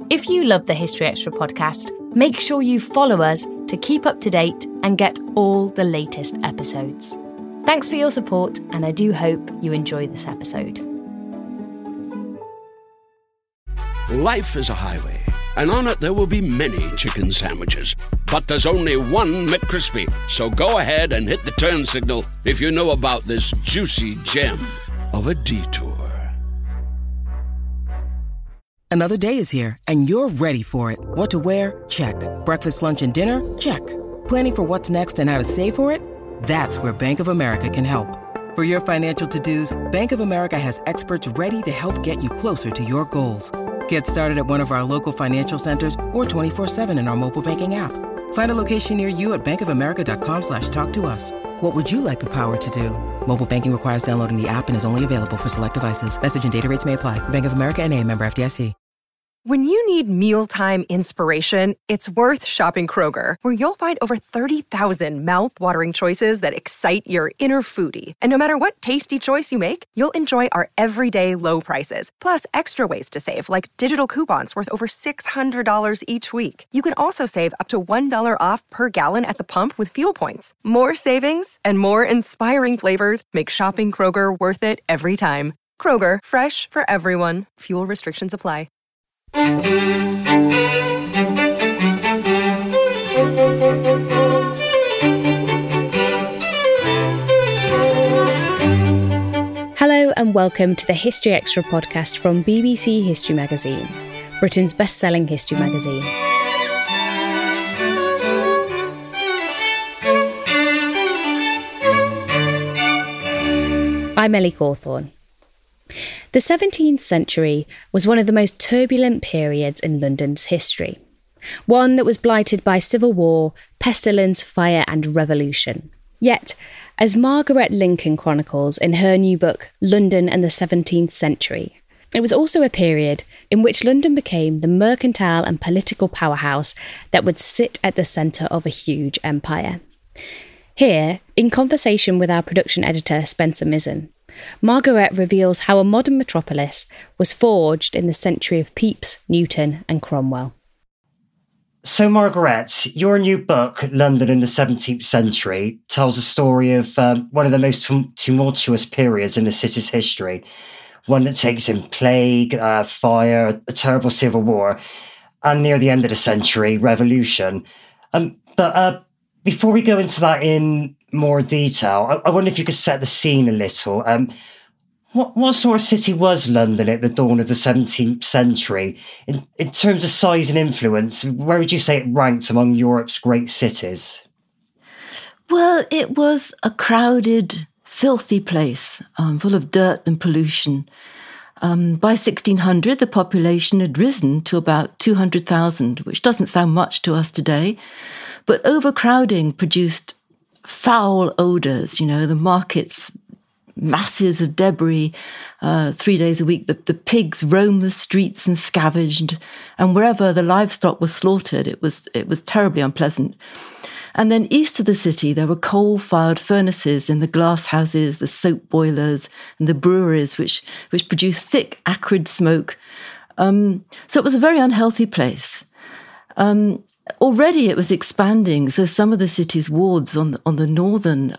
If you love the History Extra podcast, make sure you follow us to keep up to date and get all the latest episodes. Thanks for your support, and I do hope you enjoy this episode. Life is a highway, and on it there will be many chicken sandwiches. But there's only one McCrispy. So go ahead and hit the turn signal if you know about this juicy gem of a detour. Another day is here, and you're ready for it. What to wear? Check. Breakfast, lunch, and dinner? Check. Planning for what's next and how to save for it? That's where Bank of America can help. For your financial to-dos, Bank of America has experts ready to help get you closer to your goals. Get started at one of our local financial centers or 24/7 in our mobile banking app. Find a location near you at bankofamerica.com/talktous. What would you like the power to do? Mobile banking requires downloading the app and is only available for select devices. Message and data rates may apply. Bank of America N.A., member FDIC. When you need mealtime inspiration, it's worth shopping Kroger, where you'll find over 30,000 mouth-watering choices that excite your inner foodie. And no matter what tasty choice you make, you'll enjoy our everyday low prices, plus extra ways to save, like digital coupons worth over $600 each week. You can also save up to $1 off per gallon at the pump with fuel points. More savings and more inspiring flavors make shopping Kroger worth it every time. Kroger, fresh for everyone. Fuel restrictions apply. Hello and welcome to the History Extra podcast from BBC History Magazine, Britain's best-selling history magazine. I'm Ellie Cawthorne. The 17th century was one of the most turbulent periods in London's history, one that was blighted by civil war, pestilence, fire and revolution. Yet, as Margaret Lincoln chronicles in her new book, London and the 17th Century, it was also a period in which London became the mercantile and political powerhouse that would sit at the centre of a huge empire. Here, in conversation with our production editor, Spencer Mizzen, Margaret reveals how a modern metropolis was forged in the century of Pepys, Newton and Cromwell. So, Margaret, your new book, London in the 17th Century, tells a story of one of the most tumultuous periods in the city's history, one that takes in plague, fire, a terrible civil war, and near the end of the century, revolution. But before we go into that in more detail, I wonder if you could set the scene a little. What sort of city was London at the dawn of the 17th century? In terms of size and influence, where would you say it ranked among Europe's great cities? Well, it was a crowded, filthy place, full of dirt and pollution. By 1600, the population had risen to about 200,000, which doesn't sound much to us today. But overcrowding produced foul odours, the markets, masses of debris, 3 days a week. The pigs roamed the streets and scavenged, and wherever the livestock was slaughtered, it was terribly unpleasant. And then east of the city, there were coal-fired furnaces in the glass houses, the soap boilers, and the breweries, which produced thick, acrid smoke. So it was a very unhealthy place. Already it was expanding, so some of the city's wards on the northern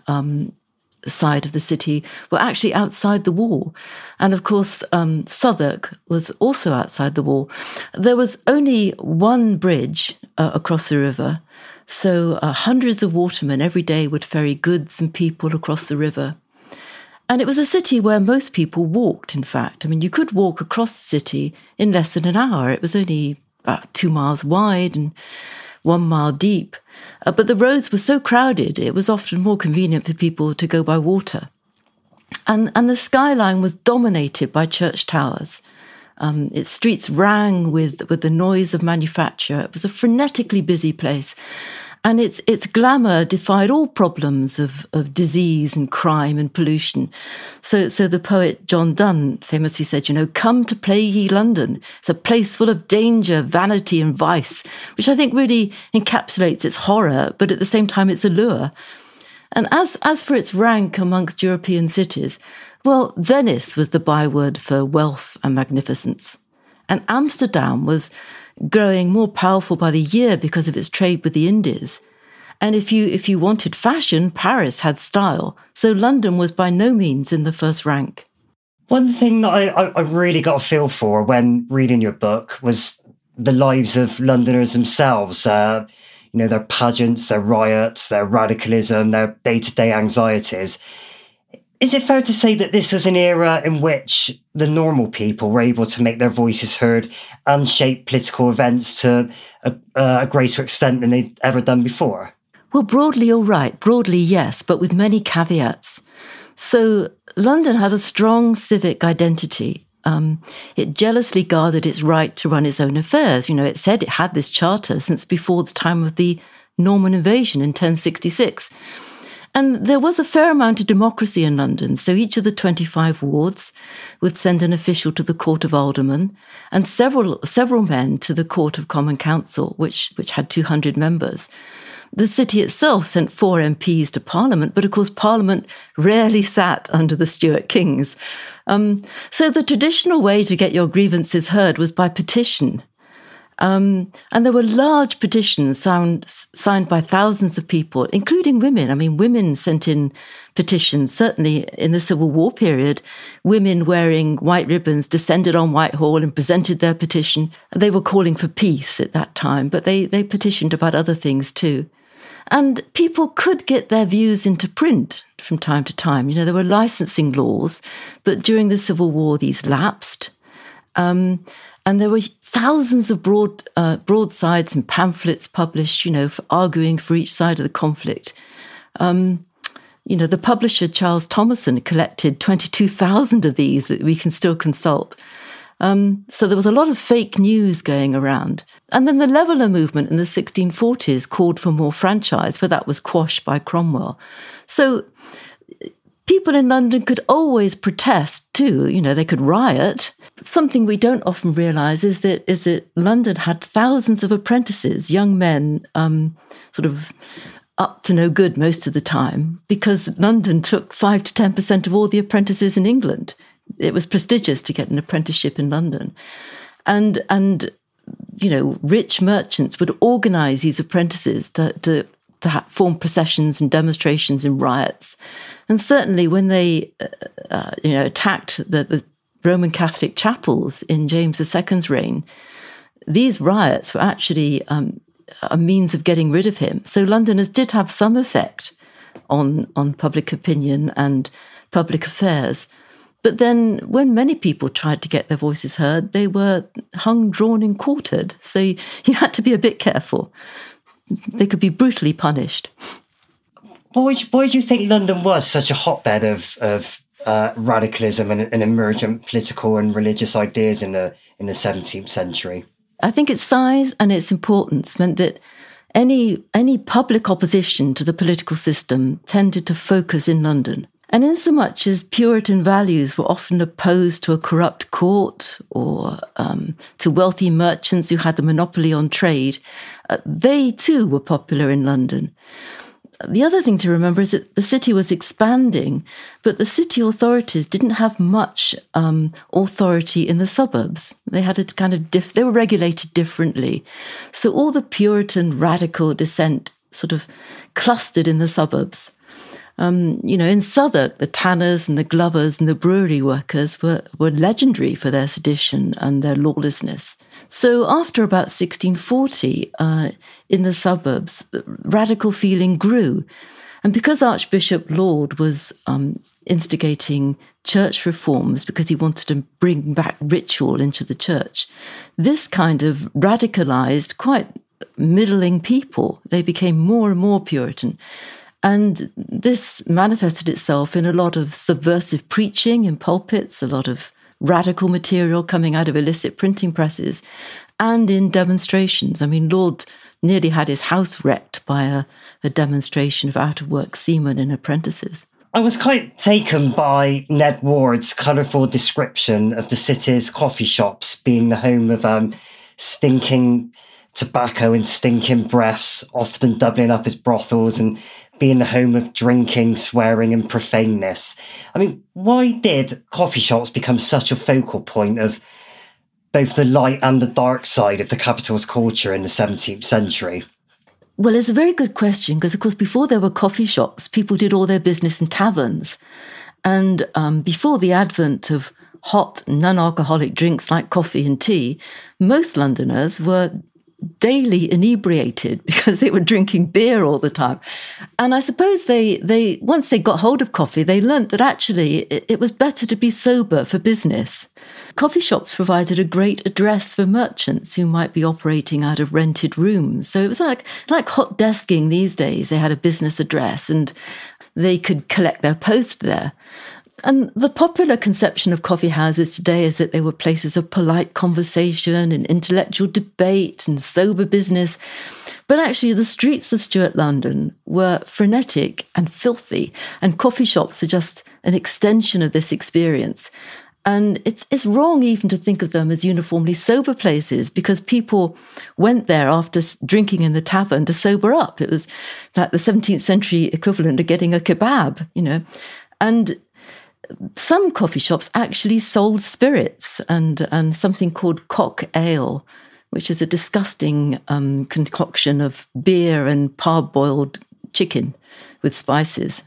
side of the city were actually outside the wall. And of course, Southwark was also outside the wall. There was only one bridge across the river, so hundreds of watermen every day would ferry goods and people across the river. And it was a city where most people walked, in fact. I mean, you could walk across the city in less than an hour. It was only about 2 miles wide and 1 mile deep. But the roads were so crowded, it was often more convenient for people to go by water. And the skyline was dominated by church towers. Its streets rang with the noise of manufacture. It was a frenetically busy place. And its glamour defied all problems of disease and crime and pollution. So the poet John Donne famously said, come to plaguey London. It's a place full of danger, vanity and vice, which I think really encapsulates its horror, but at the same time its allure. And as for its rank amongst European cities, well, Venice was the byword for wealth and magnificence. And Amsterdam was growing more powerful by the year because of its trade with the Indies. And if you wanted fashion, Paris had style. So London was by no means in the first rank. One thing that I really got a feel for when reading your book was the lives of Londoners themselves. Their pageants, their riots, their radicalism, their day-to-day anxieties. Is it fair to say that this was an era in which the normal people were able to make their voices heard and shape political events to a greater extent than they'd ever done before? Well, broadly, you're right. Broadly, yes, but with many caveats. So London had a strong civic identity. It jealously guarded its right to run its own affairs. It said it had this charter since before the time of the Norman invasion in 1066. And there was a fair amount of democracy in London. So each of the 25 wards would send an official to the Court of Aldermen and several men to the Court of Common Council, which had 200 members. The city itself sent 4 MPs to Parliament, but of course Parliament rarely sat under the Stuart kings. So the traditional way to get your grievances heard was by petition. And there were large petitions signed by thousands of people, including women. I mean, women sent in petitions. Certainly in the Civil War period, women wearing white ribbons descended on Whitehall and presented their petition. They were calling for peace at that time, but they petitioned about other things too. And people could get their views into print from time to time. There were licensing laws, but during the Civil War, these lapsed. And there were thousands of broadsides and pamphlets published, for arguing for each side of the conflict. The publisher, Charles Thomason, collected 22,000 of these that we can still consult. So there was a lot of fake news going around. And then the Leveller movement in the 1640s called for more franchise, but that was quashed by Cromwell. So people in London could always protest too. They could riot. But something we don't often realise is that London had thousands of apprentices, young men, sort of up to no good most of the time, because London took 5 to 10% of all the apprentices in England. It was prestigious to get an apprenticeship in London. And rich merchants would organise these apprentices to form processions and demonstrations and riots. And certainly when they, attacked the Roman Catholic chapels in James II's reign, these riots were actually a means of getting rid of him. So Londoners did have some effect on public opinion and public affairs. But then when many people tried to get their voices heard, they were hung, drawn and quartered. So you had to be a bit careful. They could be brutally punished. Why do you think London was such a hotbed of radicalism and emergent political and religious ideas in the 17th century? I think its size and its importance meant that any public opposition to the political system tended to focus in London. And insomuch as Puritan values were often opposed to a corrupt court or to wealthy merchants who had the monopoly on trade, they too were popular in London. The other thing to remember is that the city was expanding, but the city authorities didn't have much authority in the suburbs. They had a kind of they were regulated differently. So all the Puritan radical dissent sort of clustered in the suburbs. In Southwark, the tanners and the glovers and the brewery workers were legendary for their sedition and their lawlessness. So after about 1640, in the suburbs, the radical feeling grew. And because Archbishop Laud was instigating church reforms because he wanted to bring back ritual into the church, this kind of radicalized quite middling people. They became more and more Puritan. And this manifested itself in a lot of subversive preaching in pulpits, a lot of radical material coming out of illicit printing presses, and in demonstrations. I mean, Laud nearly had his house wrecked by a demonstration of out-of-work seamen and apprentices. I was quite taken by Ned Ward's colourful description of the city's coffee shops being the home of stinking tobacco and stinking breaths, often doubling up as brothels and being the home of drinking, swearing and profaneness. I mean, why did coffee shops become such a focal point of both the light and the dark side of the capital's culture in the 17th century? Well, it's a very good question because, of course, before there were coffee shops, people did all their business in taverns. And before the advent of hot, non-alcoholic drinks like coffee and tea, most Londoners were daily inebriated because they were drinking beer all the time. And I suppose they once they got hold of coffee, they learnt that actually it was better to be sober for business. Coffee shops provided a great address for merchants who might be operating out of rented rooms. So it was like hot desking these days. They had a business address and they could collect their post there. And the popular conception of coffee houses today is that they were places of polite conversation and intellectual debate and sober business. But actually, the streets of Stuart London were frenetic and filthy, and coffee shops are just an extension of this experience. And it's wrong even to think of them as uniformly sober places because people went there after drinking in the tavern to sober up. It was like the 17th century equivalent of getting a kebab, And some coffee shops actually sold spirits and something called cock ale, which is a disgusting concoction of beer and parboiled chicken with spices.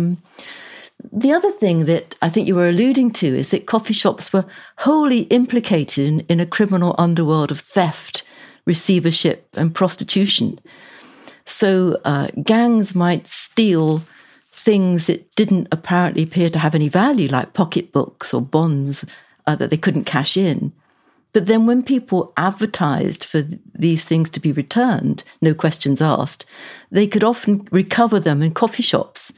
The other thing that I think you were alluding to is that coffee shops were wholly implicated in a criminal underworld of theft, receivership, and prostitution. So gangs might steal things that didn't apparently appear to have any value, like pocketbooks or bonds that they couldn't cash in. But then when people advertised for these things to be returned, no questions asked, they could often recover them in coffee shops,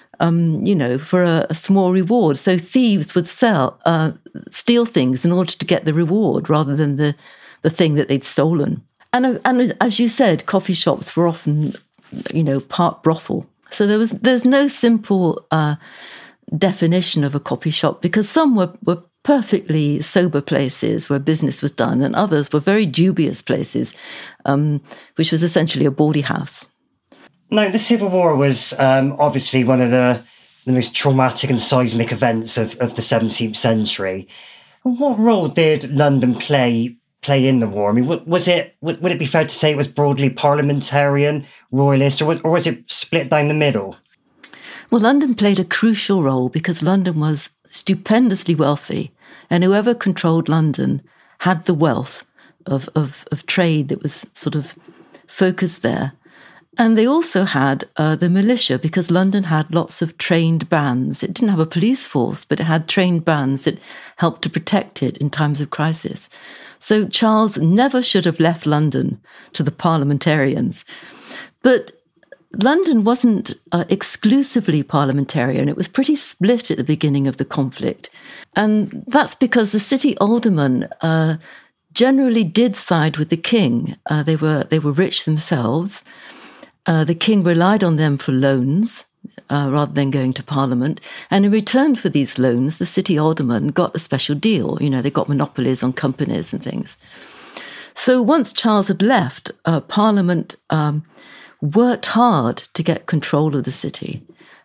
for a small reward. So thieves would steal things in order to get the reward rather than the thing that they'd stolen. And as you said, coffee shops were often, part brothel. So there's no simple definition of a coffee shop because some were perfectly sober places where business was done and others were very dubious places, which was essentially a bawdy house. Now, the Civil War was obviously one of the most traumatic and seismic events of the 17th century. What role did London play in the war? I mean, would it be fair to say it was broadly parliamentarian, royalist, or was it split down the middle? Well, London played a crucial role because London was stupendously wealthy, and whoever controlled London had the wealth of trade that was sort of focused there. And they also had the militia because London had lots of trained bands. It didn't have a police force, but it had trained bands that helped to protect it in times of crisis. So Charles never should have left London to the parliamentarians. But London wasn't exclusively parliamentarian. It was pretty split at the beginning of the conflict. And that's because the city aldermen generally did side with the king. They were rich themselves. The king relied on them for loans rather than going to Parliament. And in return for these loans, the city aldermen got a special deal. They got monopolies on companies and things. So once Charles had left, Parliament worked hard to get control of the city.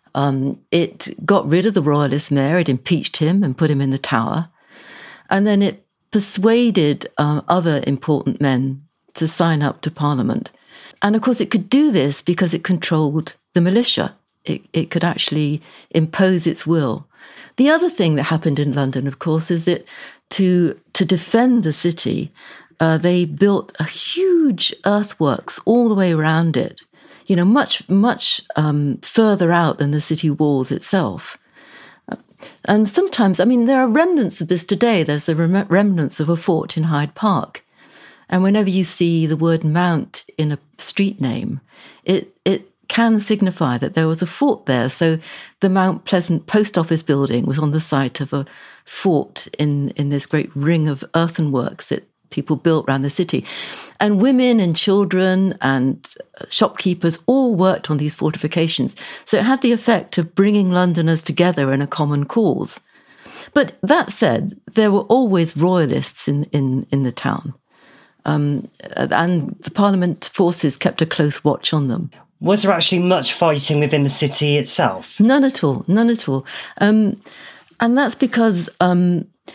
It got rid of the royalist mayor, it impeached him and put him in the Tower. And then it persuaded other important men to sign up to Parliament. And of course, it could do this because it controlled the militia. It could actually impose its will. The other thing that happened in London, of course, is that to defend the city, they built a huge earthworks all the way around it, much further out than the city walls itself. And sometimes, there are remnants of this today. There's the remnants of a fort in Hyde Park. And whenever you see the word Mount in a street name, it can signify that there was a fort there. So the Mount Pleasant post office building was on the site of a fort in this great ring of earthenworks that people built around the city. And women and children and shopkeepers all worked on these fortifications. So it had the effect of bringing Londoners together in a common cause. But that said, there were always royalists in the town. And the Parliament forces kept a close watch on them. Was there actually much fighting within the city itself? None at all. And that's because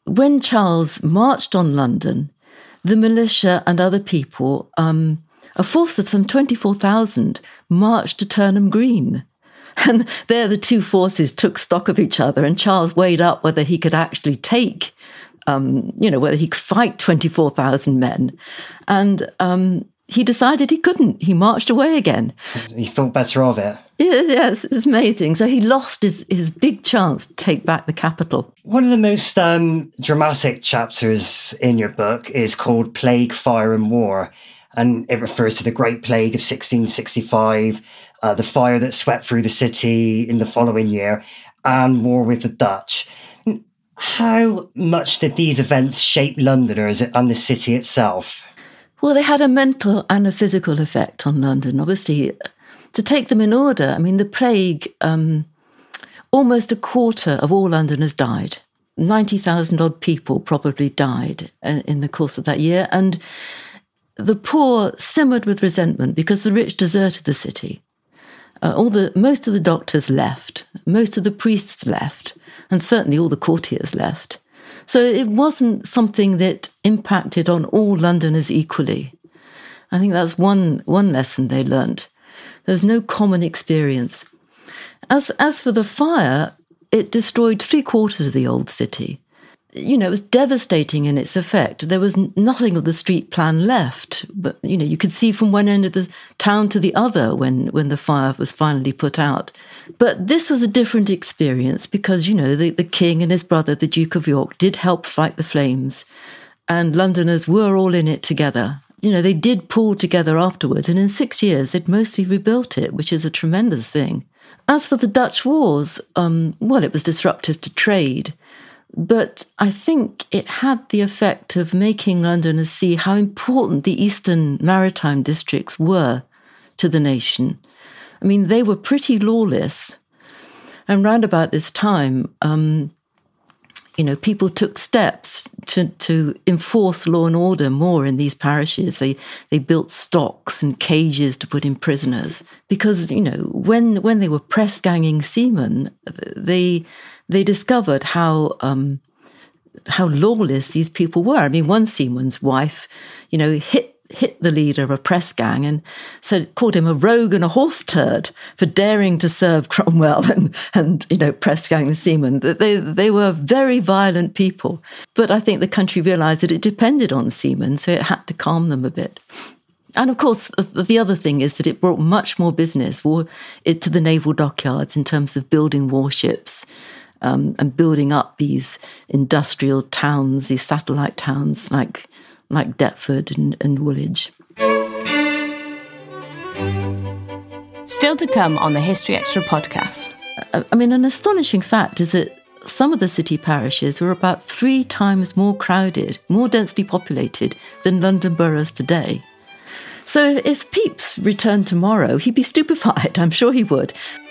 when Charles marched on London, the militia and other people, a force of some 24,000, marched to Turnham Green. And there the two forces took stock of each other, and Charles weighed up whether he could actually take, whether he could fight 24,000 men. And he decided he couldn't. He marched away again. He thought better of it. Yes, it's amazing. So he lost his big chance to take back the capital. One of the most dramatic chapters in your book is called Plague, Fire and War. And it refers to the Great Plague of 1665, the fire that swept through the city in the following year, and war with the Dutch. How much did these events shape Londoners and the city itself? Well, they had a mental and a physical effect on London. Obviously, to take them in order, I mean, the plague, almost a quarter of all Londoners died. 90,000 odd people probably died in the course of that year. And the poor simmered with resentment because the rich deserted the city. Most of the doctors left, most of the priests left, and certainly all the courtiers left. So it wasn't something that impacted on all Londoners equally. I think that's one lesson they learnt. There's no common experience. As for the fire, it destroyed 3/4 of the old city. It was devastating in its effect. There was nothing of the street plan left. But, you could see from one end of the town to the other when the fire was finally put out. But this was a different experience because, the king and his brother, the Duke of York, did help fight the flames. And Londoners were all in it together. They did pull together afterwards. And in 6 years, they'd mostly rebuilt it, which is a tremendous thing. As for the Dutch wars, it was disruptive to trade. But I think it had the effect of making Londoners see how important the eastern maritime districts were to the nation. I mean, they were pretty lawless. And round about this time, people took steps to enforce law and order more in these parishes. They built stocks and cages to put in prisoners. Because, when they were press-ganging seamen, they discovered how lawless these people were. I mean, one seaman's wife, hit the leader of a press gang and called him a rogue and a horse turd for daring to serve Cromwell and press gang the seamen. They were very violent people. But I think the country realised that it depended on seamen, so it had to calm them a bit. And of course, the other thing is that it brought much more business to the naval dockyards in terms of building warships, and building up these industrial towns, these satellite towns like Deptford and Woolwich. Still to come on the History Extra podcast. I mean, an astonishing fact is that some of the city parishes were about 3 times more crowded, more densely populated than London boroughs today. So if Pepys returned tomorrow, he'd be stupefied. I'm sure he would.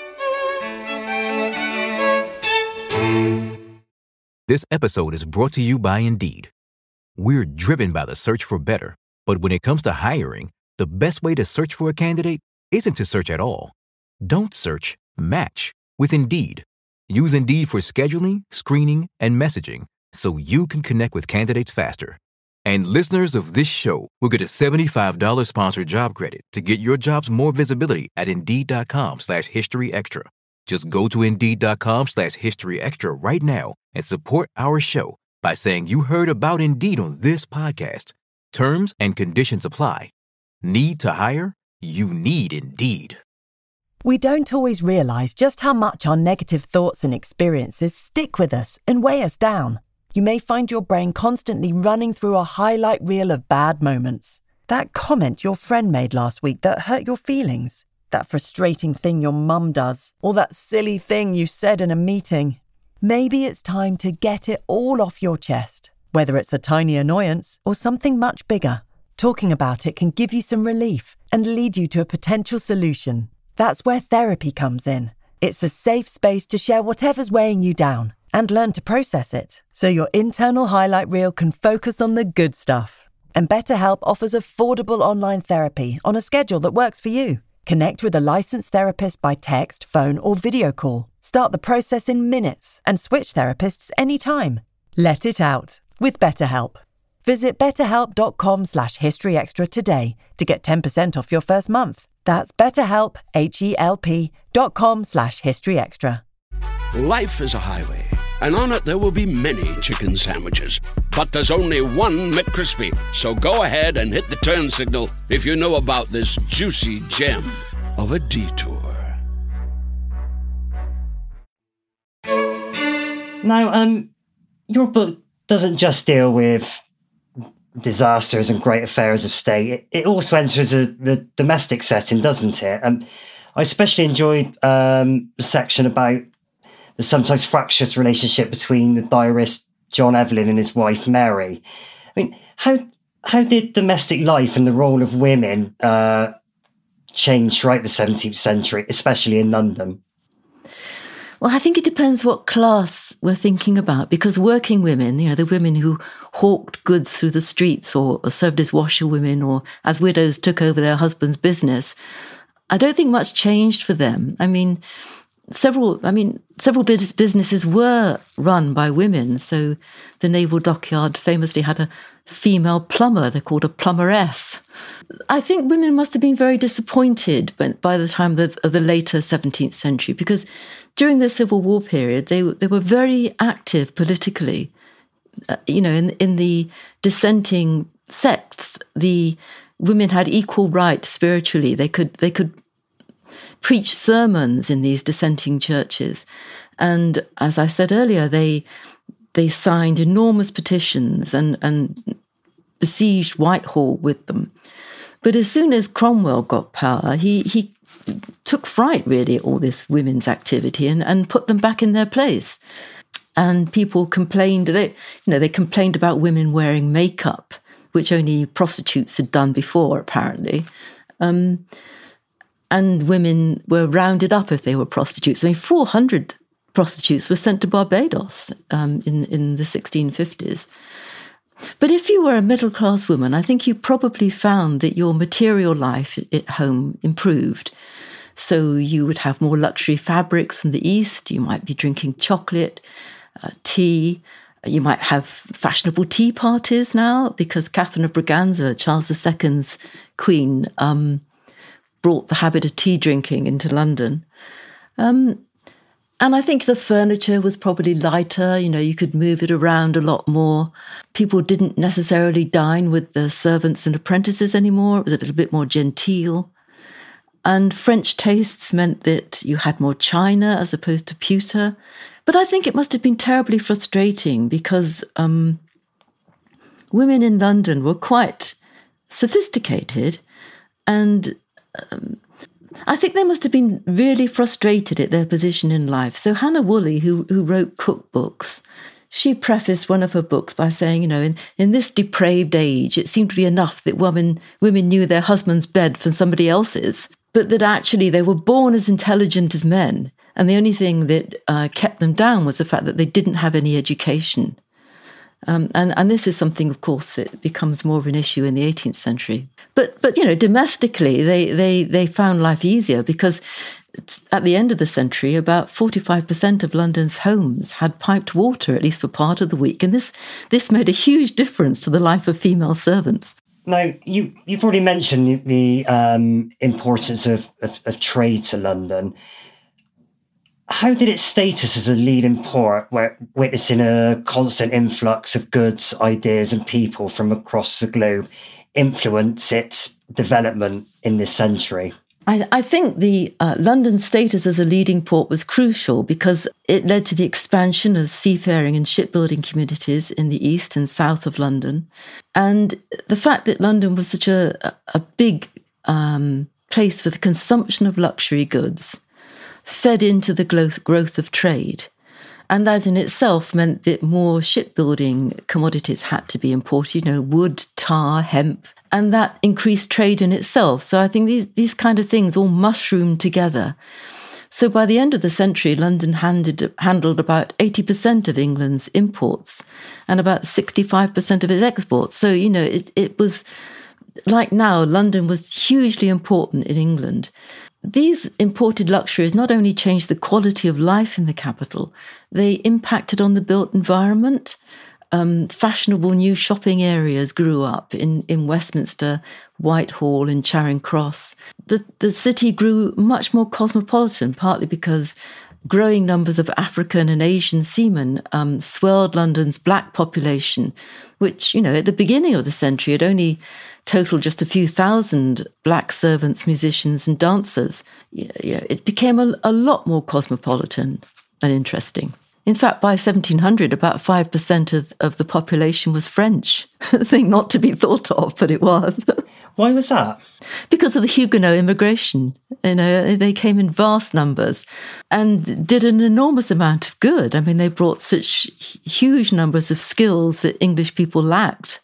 This episode is brought to you by Indeed. We're driven by the search for better, but when it comes to hiring, the best way to search for a candidate isn't to search at all. Don't search, match with Indeed. Use Indeed for scheduling, screening, and messaging so you can connect with candidates faster. And listeners of this show will get a $75 sponsored job credit to get your jobs more visibility at Indeed.com/HistoryExtra. Just go to Indeed.com/HistoryExtra right now and support our show by saying you heard about Indeed on this podcast. Terms and conditions apply. Need to hire? You need Indeed. We don't always realise just how much our negative thoughts and experiences stick with us and weigh us down. You may find your brain constantly running through a highlight reel of bad moments. That comment your friend made last week that hurt your feelings. That frustrating thing your mum does. Or that silly thing you said in a meeting. Maybe it's time to get it all off your chest. Whether it's a tiny annoyance or something much bigger. Talking about it can give you some relief and lead you to a potential solution. That's where therapy comes in. It's a safe space to share whatever's weighing you down and learn to process it, so your internal highlight reel can focus on the good stuff. And BetterHelp offers affordable online therapy on a schedule that works for you. Connect with a licensed therapist by text, phone, or video call. Start the process in minutes and switch therapists anytime. Let it out with BetterHelp. Visit betterhelp.com/historyextra today to get 10% off your first month. That's BetterHelp, HELP.com/historyextra. Life is a highway, and on it there will be many chicken sandwiches. But there's only one McCrispy. So go ahead and hit the turn signal if you know about this juicy gem of a detour. Now, your book doesn't just deal with disasters and great affairs of state. It also enters the domestic setting, doesn't it? I especially enjoyed the section about the sometimes fractious relationship between the diarist John Evelyn and his wife Mary. I mean, how did domestic life and the role of women change throughout the 17th century, especially in London? Well, I think it depends what class we're thinking about, because working women, the women who hawked goods through the streets or served as washerwomen or as widows took over their husband's business, I don't think much changed for them. Several businesses were run by women. So the Naval Dockyard famously had a female plumber. They're called a plumberess. I think women must have been very disappointed by the time of the later 17th century, because during the Civil War period, they were very active politically. In the dissenting sects, the women had equal rights spiritually. They could preach sermons in these dissenting churches. And as I said earlier, they signed enormous petitions and besieged Whitehall with them. But as soon as Cromwell got power, he took fright, really, at all this women's activity and put them back in their place. And people complained, they complained about women wearing makeup, which only prostitutes had done before, apparently. And women were rounded up if they were prostitutes. 400 prostitutes were sent to Barbados in the 1650s. But if you were a middle-class woman, I think you probably found that your material life at home improved. So you would have more luxury fabrics from the East. You might be drinking chocolate, tea. You might have fashionable tea parties now, because Catherine of Braganza, Charles II's queen, brought the habit of tea drinking into London. And I think the furniture was probably lighter. You could move it around a lot more. People didn't necessarily dine with the servants and apprentices anymore. It was a little bit more genteel. And French tastes meant that you had more china as opposed to pewter. But I think it must have been terribly frustrating, because women in London were quite sophisticated, and I think they must have been really frustrated at their position in life. So Hannah Woolley, who wrote cookbooks, she prefaced one of her books by saying, in this depraved age, it seemed to be enough that women knew their husband's bed from somebody else's, but that actually they were born as intelligent as men. And the only thing that kept them down was the fact that they didn't have any education. And this is something, of course, that becomes more of an issue in the 18th century. But domestically, they found life easier, because at the end of the century, about 45% of London's homes had piped water, at least for part of the week. And this made a huge difference to the life of female servants. Now, you've already mentioned the importance of trade to London. How did its status as a leading port, where witnessing a constant influx of goods, ideas and people from across the globe, influence its development in this century? I think the London's status as a leading port was crucial, because it led to the expansion of seafaring and shipbuilding communities in the east and south of London. And the fact that London was such a big place for the consumption of luxury goods fed into the growth of trade. And that in itself meant that more shipbuilding commodities had to be imported, wood, tar, hemp, and that increased trade in itself. So I think these kind of things all mushroomed together. So by the end of the century, London handled about 80% of England's imports and about 65% of its exports. So, it was like now, London was hugely important in England. these imported luxuries not only changed the quality of life in the capital, they impacted on the built environment. Fashionable new shopping areas grew up in Westminster, Whitehall and Charing Cross. The city grew much more cosmopolitan, partly because growing numbers of African and Asian seamen swelled London's black population, which, at the beginning of the century had only totaled just a few thousand black servants, musicians and dancers. It became a lot more cosmopolitan and interesting. In fact, by 1700, about 5% of the population was French. A thing not to be thought of, but it was. Why was that? Because of the Huguenot immigration. They came in vast numbers and did an enormous amount of good. I mean, they brought such huge numbers of skills that English people lacked.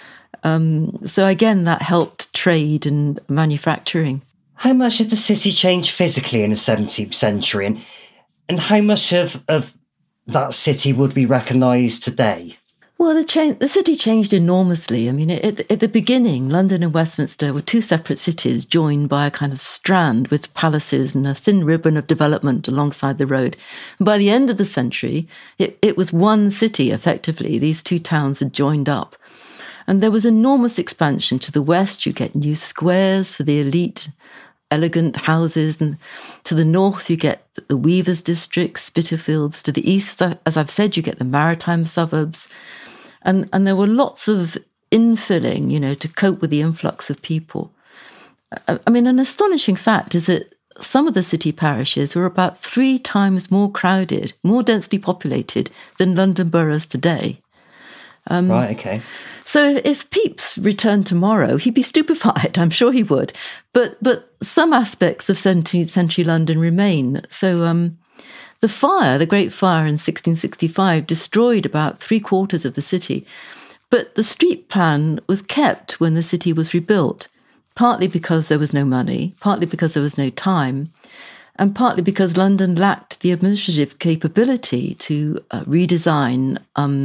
So again, that helped trade and manufacturing. How much did the city change physically in the 17th century? And how much of that city would be recognised today? Well, the city changed enormously. I mean, at the beginning, London and Westminster were two separate cities joined by a kind of strand with palaces and a thin ribbon of development alongside the road. And by the end of the century, it was one city, effectively. These two towns had joined up. And there was enormous expansion. To the west, you get new squares for the elite, elegant houses, and to the north you get the weavers' districts, Spitalfields. To the east, as I've said, you get the maritime suburbs, and there were lots of infilling, to cope with the influx of people. I mean, an astonishing fact is that some of the city parishes were about 3 times more crowded, more densely populated than London boroughs today. Right, okay. So if Pepys returned tomorrow, he'd be stupefied. I'm sure he would. But some aspects of 17th century London remain. So the Great Fire in 1665 destroyed about 3/4 of the city. But the street plan was kept when the city was rebuilt, partly because there was no money, partly because there was no time, and partly because London lacked the administrative capability to redesign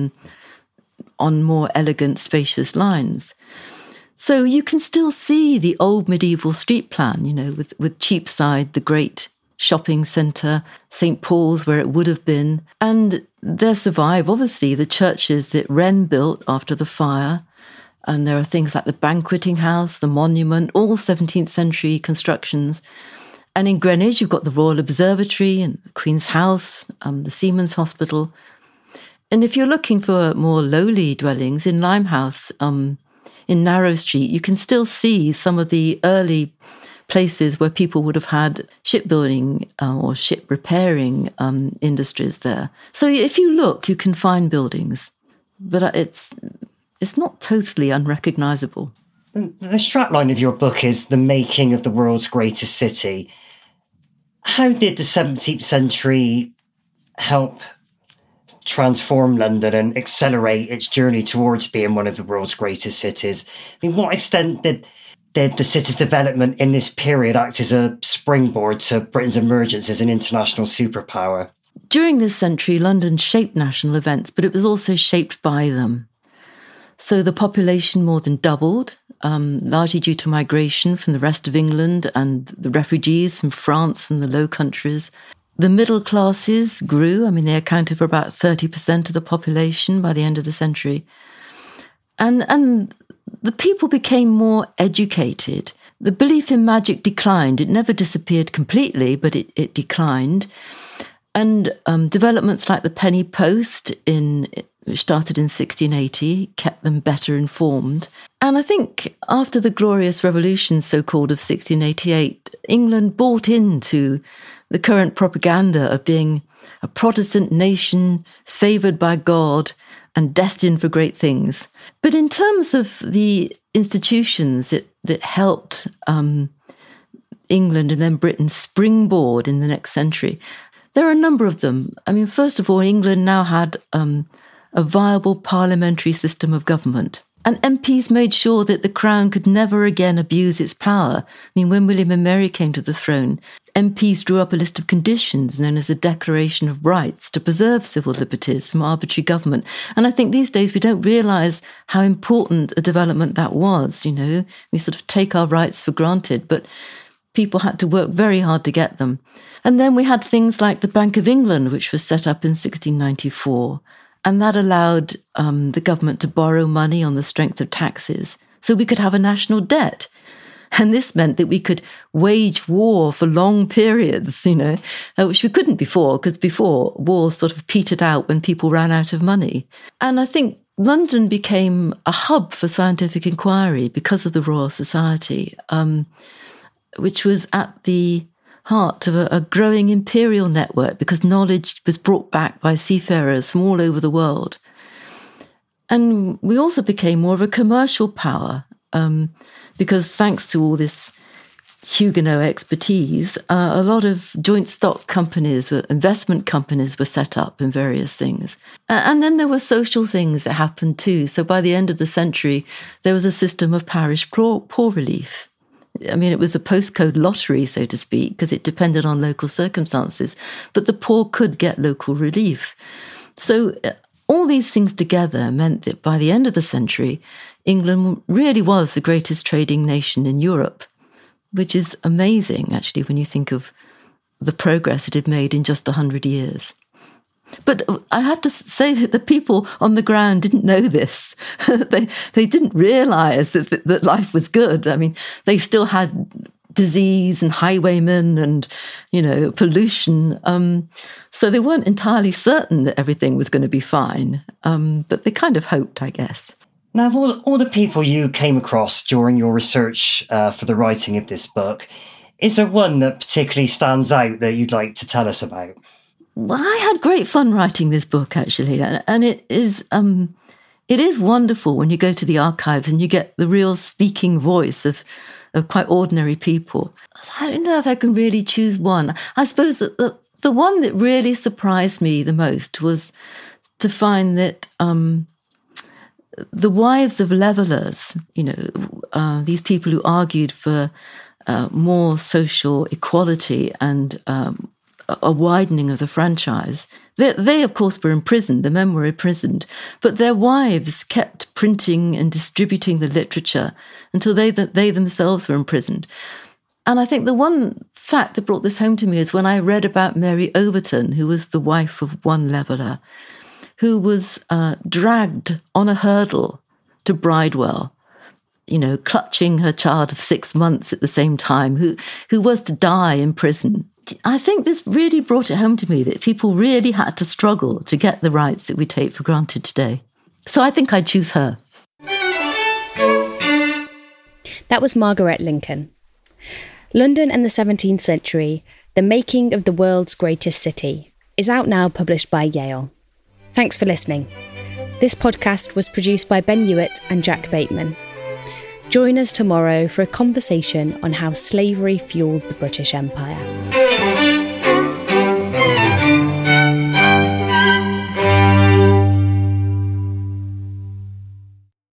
on more elegant, spacious lines. So you can still see the old medieval street plan, with Cheapside, the great shopping centre, St. Paul's where it would have been. And there survive, obviously, the churches that Wren built after the fire. And there are things like the Banqueting House, the Monument, all 17th century constructions. And in Greenwich, you've got the Royal Observatory and the Queen's House, the Seamen's Hospital. And if you're looking for more lowly dwellings, in Limehouse, in Narrow Street, you can still see some of the early places where people would have had shipbuilding or ship repairing industries there. So if you look, you can find buildings, but it's not totally unrecognisable. The strapline of your book is The Making of the World's Greatest City. How did the 17th century help transform London and accelerate its journey towards being one of the world's greatest cities? I mean, what extent did the city's development in this period act as a springboard to Britain's emergence as an international superpower? During this century, London shaped national events, but it was also shaped by them. So the population more than doubled, largely due to migration from the rest of England and the refugees from France and the Low Countries. The middle classes grew. I mean, they accounted for about 30% of the population by the end of the century. And the people became more educated. The belief in magic declined. It never disappeared completely, but it declined. And developments like the penny post, which started in 1680, kept them better informed. And I think after the Glorious Revolution, so-called, of 1688, England bought into the current propaganda of being a Protestant nation favoured by God and destined for great things. But in terms of the institutions that helped England and then Britain springboard in the next century, there are a number of them. I mean, first of all, England now had a viable parliamentary system of government. And MPs made sure that the Crown could never again abuse its power. I mean, when William and Mary came to the throne, MPs drew up a list of conditions known as the Declaration of Rights to preserve civil liberties from arbitrary government. And I think these days we don't realise how important a development that was, We sort of take our rights for granted. But people had to work very hard to get them. And then we had things like the Bank of England, which was set up in 1694. And that allowed the government to borrow money on the strength of taxes so we could have a national debt. And this meant that we could wage war for long periods, which we couldn't before, because before war sort of petered out when people ran out of money. And I think London became a hub for scientific inquiry because of the Royal Society, which was at the heart of a growing imperial network because knowledge was brought back by seafarers from all over the world. And we also became more of a commercial power because thanks to all this Huguenot expertise, a lot of joint stock companies, investment companies were set up in various things. And then there were social things that happened too. So by the end of the century, there was a system of parish poor relief. I mean, it was a postcode lottery, so to speak, because it depended on local circumstances, but the poor could get local relief. So all these things together meant that by the end of the century, England really was the greatest trading nation in Europe, which is amazing, actually, when you think of the progress it had made in just 100 years. But I have to say that the people on the ground didn't know this. They didn't realise that life was good. I mean, they still had disease and highwaymen and, pollution. So they weren't entirely certain that everything was going to be fine. But they kind of hoped, I guess. Now, of all the people you came across during your research for the writing of this book, is there one that particularly stands out that you'd like to tell us about? Well, I had great fun writing this book, actually, and it is wonderful when you go to the archives and you get the real speaking voice of quite ordinary people. I don't know if I can really choose one. I suppose that the one that really surprised me the most was to find that the wives of levellers, these people who argued for more social equality and a widening of the franchise. They, of course, were imprisoned. The men were imprisoned. But their wives kept printing and distributing the literature until they themselves were imprisoned. And I think the one fact that brought this home to me is when I read about Mary Overton, who was the wife of one leveller, who was dragged on a hurdle to Bridewell, clutching her child of 6 months at the same time, who was to die in prison. I think this really brought it home to me that people really had to struggle to get the rights that we take for granted today. So I think I'd choose her. That was Margaret Lincoln. London and the 17th Century, The Making of the World's Greatest City, is out now, published by Yale. Thanks for listening. This podcast was produced by Ben Hewitt and Jack Bateman. Join us tomorrow for a conversation on how slavery fueled the British Empire.